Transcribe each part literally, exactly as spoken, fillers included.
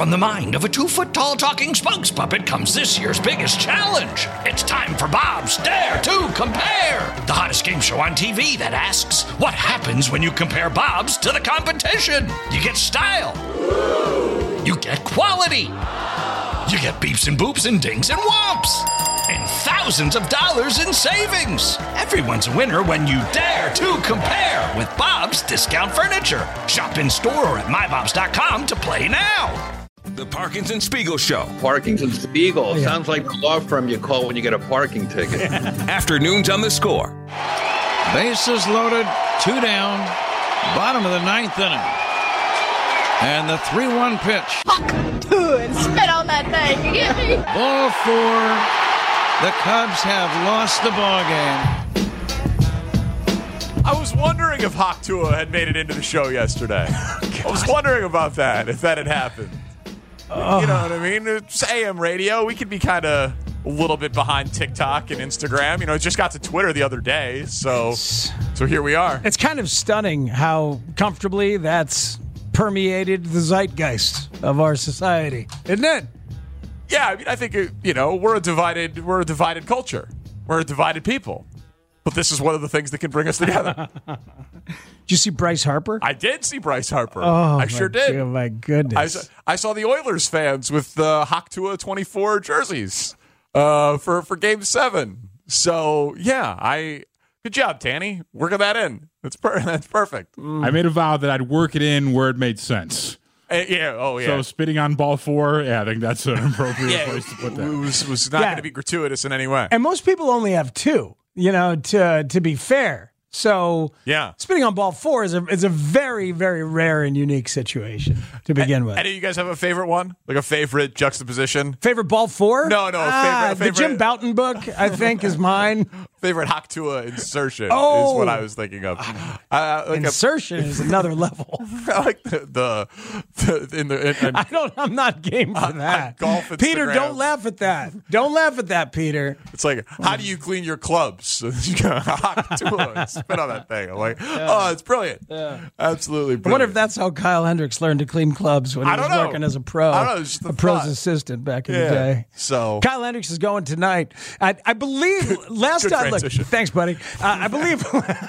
From the mind of a two-foot-tall talking spokes puppet comes this year's biggest challenge. It's time for Bob's Dare to Compare, the hottest game show on T V that asks, what happens when you compare Bobs to the competition? You get style. You get quality. You get beeps and boops and dings and whomps. And thousands of dollars in savings. Everyone's a winner when you dare to compare with Bob's Discount Furniture. Shop in store or at my bobs dot com to play now. The Parkinson Spiegel Show. Parkinson Spiegel. Oh, yeah. Sounds like the law firm you call when you get a parking ticket. Afternoons on The Score. Bases loaded, two down, bottom of the ninth inning. And the three one pitch. Dude, spit on that thing. You get me? Ball four. The Cubs have lost the ball game. I was wondering if Hawk Tua had made it into the show yesterday. I was wondering about that, if that had happened. Oh. You know what I mean? It's A M radio. We could be kind of a little bit behind TikTok and Instagram. You know, it just got to Twitter the other day, so so here we are. It's kind of stunning how comfortably that's permeated the zeitgeist of our society, isn't it? Yeah, I mean, I think, you know, we're a divided we're a divided culture. We're a divided people. But this is one of the things that can bring us together. Did you see Bryce Harper? I did see Bryce Harper. Oh, I sure did. Oh, my goodness. I saw, I saw the Oilers fans with the Hawk Tua twenty-four jerseys uh, for, for Game seven. So, yeah, I good job, Tanny. Working that in. That's, per, that's perfect. I made a vow that I'd work it in where it made sense. Uh, yeah, oh, yeah. So spitting on ball four, yeah, I think that's an appropriate yeah, place to put that. It was, was not Yeah. going to be gratuitous in any way. And most people only have two, you know, to to be fair. So Yeah. spitting on ball four is a is a very, very rare and unique situation to begin with. Any of you guys have a favorite one? Like a favorite juxtaposition? Favorite ball four? No, no, Ah, favorite- the Jim favorite- Bouton book, I think, is mine. Favorite Hawk Tua insertion Oh. is what I was thinking of. Uh, like Insertion is another level. A, I like the, the, the in the in, in, I don't. I'm not game for On- that. on golf Peter, Instagram. don't laugh at that. Don't laugh at that, Peter. It's like, how do you clean your clubs? You got Hawk Tua, spit on that thing. I'm like, oh, it's brilliant. Absolutely brilliant. I wonder if that's how Kyle Hendricks learned to clean clubs when he I was don't know. working as a pro. I don't know, it's just the a pro's thought. assistant back in Yeah. the day. So Kyle Hendricks is going tonight. I, I believe last good time. Look, transition. thanks, buddy. Uh, I believe.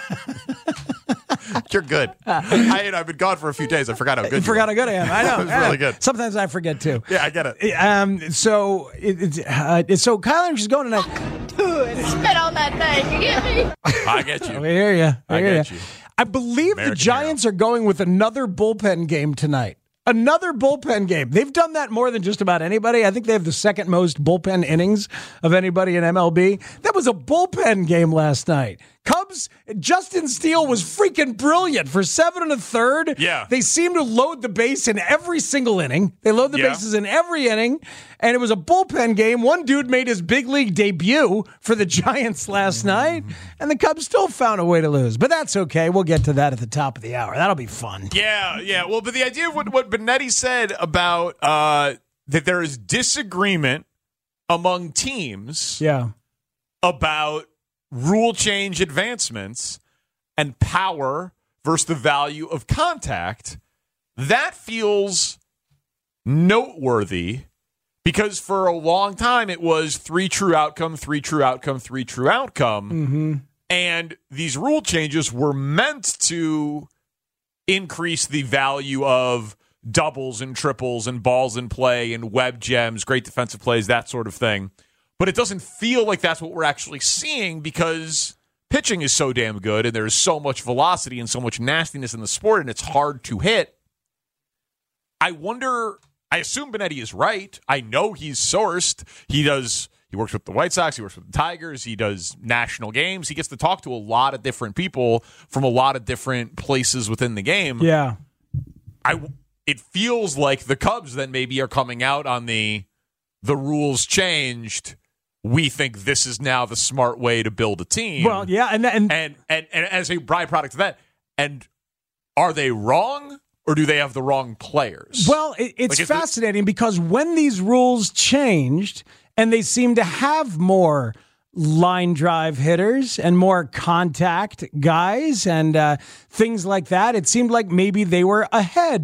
you're good. I, I've been gone for a few days. I forgot how good You forgot how you good I am. I know. It was I know. really good. Sometimes I forget too. Yeah, I get it. Um. So, it, it, uh, so Kyle Hendricks is going tonight. Dude, spit on that thing. You get me? I get you. I hear you. I, I hear get ya. you. I believe American the Giants are going with another bullpen game tonight. Another bullpen game. They've done that more than just about anybody. I think they have the second most bullpen innings of anybody in M L B. That was a bullpen game last night. Cubs, Justin Steele was freaking brilliant for seven and a third. Yeah. They seem to load the base in every single inning. They load the Yeah. bases in every inning. And it was a bullpen game. One dude made his big league debut for the Giants last night, and the Cubs still found a way to lose. But that's okay. We'll get to that at the top of the hour. That'll be fun. Yeah, yeah. Well, but the idea of what, what Benetti said about uh, that there is disagreement among teams Yeah. about rule change advancements and power versus the value of contact, that feels noteworthy because for a long time it was three true outcome, three true outcome, three true outcome. Mm-hmm. And these rule changes were meant to increase the value of doubles and triples and balls in play and web gems, great defensive plays, that sort of thing. But it doesn't feel like that's what we're actually seeing because pitching is so damn good and there's so much velocity and so much nastiness in the sport and it's hard to hit. I wonder, I assume Benetti is right. I know he's sourced. He does, he works with the White Sox, he works with the Tigers, he does national games. He gets to talk to a lot of different people from a lot of different places within the game. Yeah. I, it feels like the Cubs then maybe are coming out on the the rules changed. We think this is now the smart way to build a team. Well, yeah, and and and and, and as a byproduct of that, and are they wrong or do they have the wrong players? Well, it, it's Like, is fascinating because when these rules changed and they seem to have more line drive hitters and more contact guys and uh, things like that, it seemed like maybe they were ahead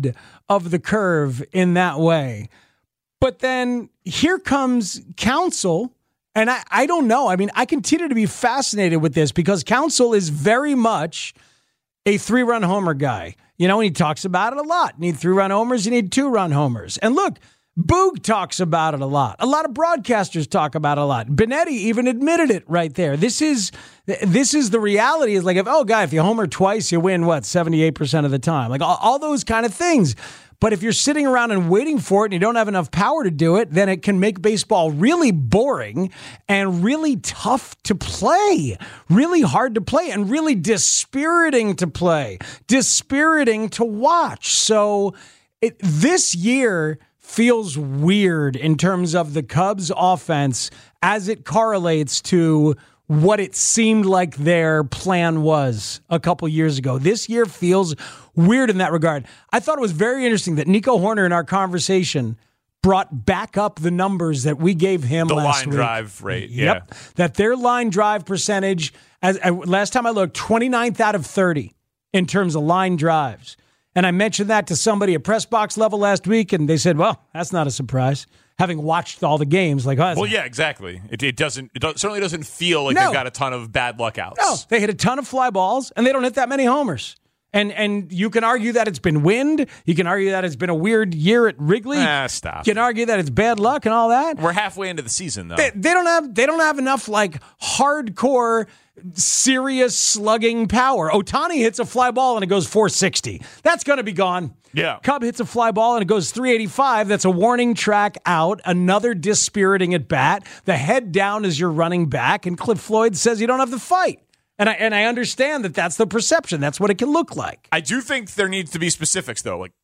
of the curve in that way. But then here comes Counsell, and I, I don't know. I mean, I continue to be fascinated with this because Counsell is very much a three-run homer guy. You know, and he talks about it a lot. You need three-run homers, you need two-run homers. And look, Boog talks about it a lot. A lot of broadcasters talk about it a lot. Benetti even admitted it right there. This is this is the reality. Is like, if oh, guy, if you homer twice, you win, what, seventy-eight percent of the time? Like all, all those kind of things. But if you're sitting around and waiting for it and you don't have enough power to do it, then it can make baseball really boring and really tough to play, really hard to play, and really dispiriting to play, dispiriting to watch. So it, this year feels weird in terms of the Cubs offense as it correlates to what it seemed like their plan was a couple years ago. This year feels weird in that regard. I thought it was very interesting that Nico Horner in our conversation brought back up the numbers that we gave him the last line week. drive rate. Yep. Yeah. That their line drive percentage, as uh, last time I looked, twenty-ninth out of thirty in terms of line drives. And I mentioned that to somebody at press box level last week, and they said, well, that's not a surprise. Having watched all the games, like, oh, well, yeah, exactly. It, it doesn't. It don't, certainly doesn't feel like No. they've got a ton of bad luck outs. No, they hit a ton of fly balls, and they don't hit that many homers. And and you can argue that it's been wind. You can argue that it's been a weird year at Wrigley. Ah, stop. You can argue that it's bad luck and all that. We're halfway into the season, though. They, they don't have they don't have enough like hardcore, serious slugging power. Ohtani hits a fly ball and it goes four sixty. That's going to be gone. Yeah. Cub hits a fly ball and it goes three eighty-five. That's a warning track out. Another dispiriting at bat. The head down as you're running back, and Cliff Floyd says you don't have the fight. And I and I understand that that's the perception. That's what it can look like. I do think there needs to be specifics, though. Like,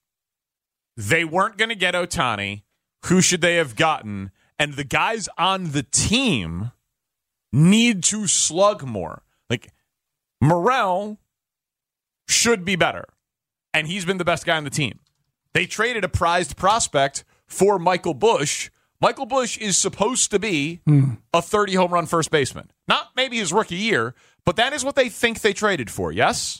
they weren't going to get Ohtani. Who should they have gotten? And the guys on the team need to slug more. Like, Morel should be better, and he's been the best guy on the team. They traded a prized prospect for Michael Busch. Michael Busch is supposed to be mm. a thirty home run first baseman. Not maybe his rookie year, but that is what they think they traded for, yes?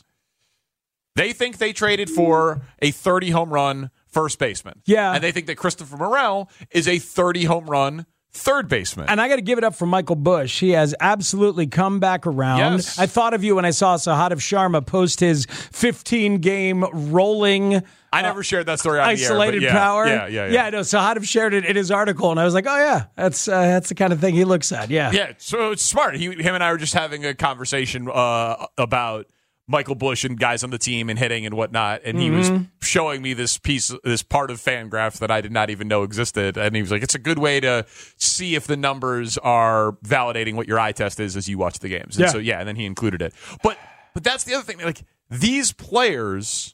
They think they traded for a thirty home run first baseman. Yeah. And they think that Christopher Morel is a thirty home run third baseman. And I got to give it up for Michael Busch. He has absolutely come back around. Yes. I thought of you when I saw Sahadev Sharma post his fifteen-game rolling... I never uh, shared that story on isolated the air, but yeah, power. Yeah, yeah, yeah. Yeah, no, Sahadev shared it in his article, and I was like, oh, yeah, that's uh, that's the kind of thing he looks at. Yeah. Yeah, so it's smart. He, him and I were just having a conversation uh, about Michael Busch and guys on the team and hitting and whatnot, and he mm-hmm. was showing me this piece, this part of Fangraphs that I did not even know existed, and he was like, it's a good way to see if the numbers are validating what your eye test is as you watch the games. And yeah. so, yeah, and then he included it. But but that's the other thing. Like, these players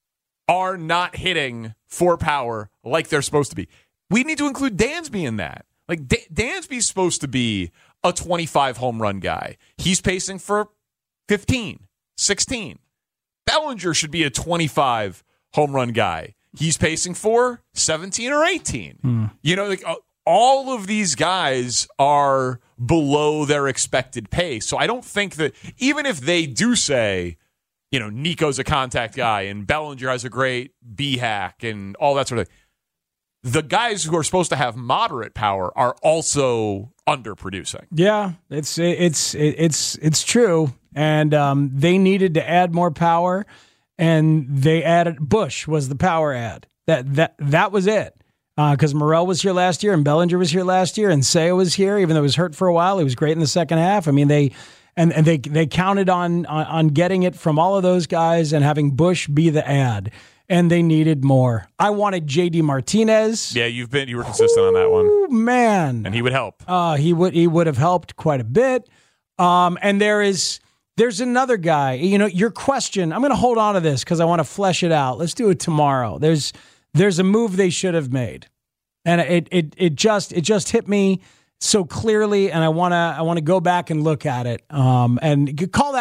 are not hitting for power like they're supposed to be. We need to include Dansby in that. Like, D- Dansby's supposed to be a twenty-five home run guy. He's pacing for fifteen, sixteen. Bellinger should be a twenty-five home run guy. He's pacing for seventeen or eighteen. Hmm. You know, like, uh, all of these guys are below their expected pace. So I don't think that, even if they do say, you know, Nico's a contact guy and Bellinger has a great B-hack and all that sort of thing, the guys who are supposed to have moderate power are also underproducing. Yeah, it's it's it's it's true, and um, they needed to add more power, and they added. Busch was the power add. That that that was it. Because uh, Morel was here last year, and Bellinger was here last year, and Seiya was here, even though he was hurt for a while. He was great in the second half. I mean, they. And and they they counted on, on on getting it from all of those guys and having Busch be the ad, and they needed more. I wanted J D Martinez. Yeah, you've been you were consistent Ooh, on that one, man, and he would help. Uh, he would he would have helped quite a bit. Um, and there is there's another guy. You know, your question. I'm going to hold on to this because I want to flesh it out. Let's do it tomorrow. There's there's a move they should have made, and it it it just it just hit me so clearly, and I wanna I wanna go back and look at it. Um, and you could call that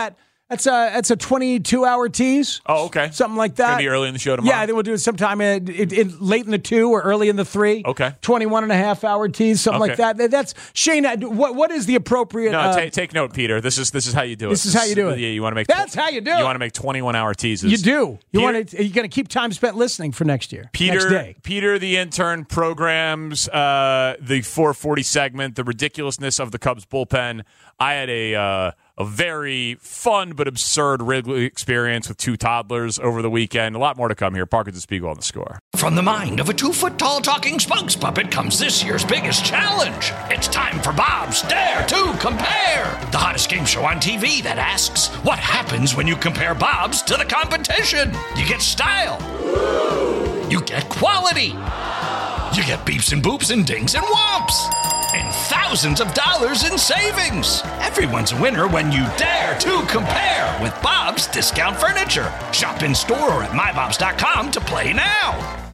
That's a that's a twenty-two hour tease. Oh, okay. Something like that. Gonna be early in the show tomorrow. Yeah, I think we'll do it sometime in, in, in late in the two or early in the three. Okay. twenty-one and a half hour tease, something Okay. like that. That- That's Shane. What what is the appropriate? No, uh, ta- take note, Peter. This is this is how you do it. This is how you do it. Yeah, you want to make. That's how you do You it. want to make twenty-one hour teases. you do. You Peter- want to? You're going to keep time spent listening for next year. Peter, next day. Peter, the intern, programs uh, the four forty segment, the ridiculousness of the Cubs bullpen. I had a uh, a very fun but absurd Wrigley experience with two toddlers over the weekend. A lot more to come here. Parkins and Spiegel on the Score. From the mind of a two-foot-tall talking spokes puppet comes this year's biggest challenge. It's time for Bob's Dare to Compare, the hottest game show on T V that asks, what happens when you compare Bob's to the competition? You get style. You get quality. You get beeps and boops and dings and whomps. And thousands of dollars in savings. Everyone's a winner when you dare to compare with Bob's Discount Furniture. Shop in store or at my bobs dot com to play now.